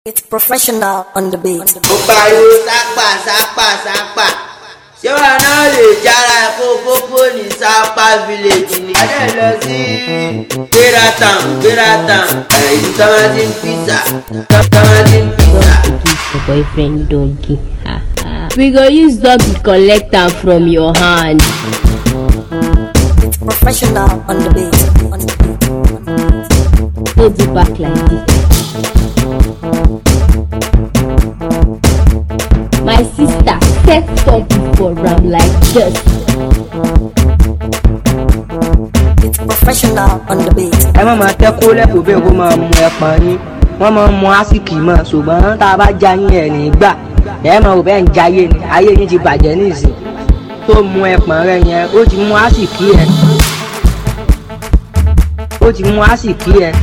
It's professional on the beat. Mo pariwo sápà. Ṣé wàá náà lè jára fófófó ní Sápá village ni? Adé lọ sí Gbéra town. Èyí Tamadin pizza. Your boyfriend doggy. We go use doggy collect am from your hand. It's professional on the beat. Hold it back like this. My sister set something for ram like this. It's professional on the beat. Ẹ má máa tẹ́ kó lẹ́kọ̀ọ́ bẹ́ẹ̀ kó máa mú ẹ̀pọ̀n yín. Wọ́n máa ń mú àsìkì mọ̀ ṣùgbọ́n tá a bá já yín ẹ̀ nígbà. Ẹ máa wò bẹ́ẹ̀ ń jayé ni ayé yín ti bàjẹ́ nísìn. Tó mú ẹ̀pọ̀n rẹ̀ yẹn ó ti mú àsìkì ẹ̀. Ó ti mú àsìkì ẹ̀.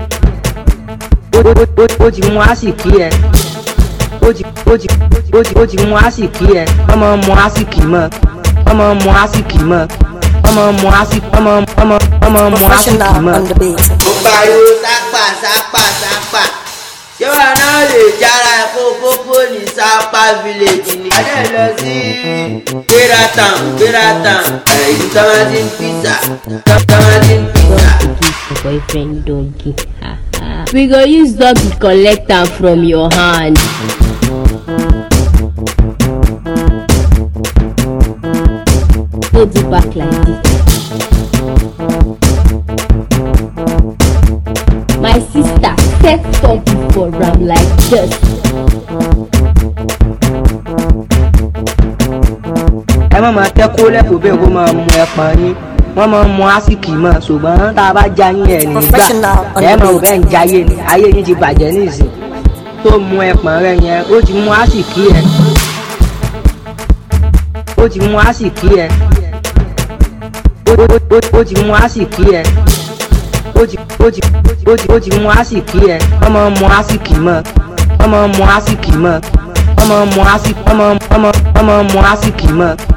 Ó ti mú àsìkì ẹ̀. Ó ti mú àsìkì ẹ̀. Wọ́n máa ń mú àsìkì mọ̀. Wọ́n máa ń mú àsìkì mọ̀. Wọ́n máa ń mú àsìkì mọ̀. Professional on the beat. Mo pariwo sápà. Ṣé wàá náà lè jára fófófó ní Sápá village ni? Adé lọ sí Gbéra town. Èyí Tamadin pizza. Your boyfriend doggy. We go use doggy collect am from your hand. Hold it back like this. My sister set something for ram like this. Ẹ má máa tẹ́ kó lẹ́kọ̀ọ́ bẹ́ẹ̀ kó máa mú ẹ̀pọ̀n yín. Wọ́n máa ń mú àsìkì mọ̀ ṣùgbọ́n tá a bá já yín ẹ̀ nígbà. Ẹ máa wò bẹ́ẹ̀ ń jayé ni ayé yín ti bàjẹ́ nísìn. Tó mú ẹ̀pọ̀n rẹ̀ yẹn ó ti mú àsìkì ẹ̀. Ó ti mú àsìkì ẹ̀. Ó ti mú àsìkì ẹ̀. Ó ti mú àsìkì ẹ̀. Wọ́n máa ń mú àsìkì mọ̀. Wọ́n máa ń mú àsìkì mọ̀. Wọ́n máa ń mú àsìkì mọ̀.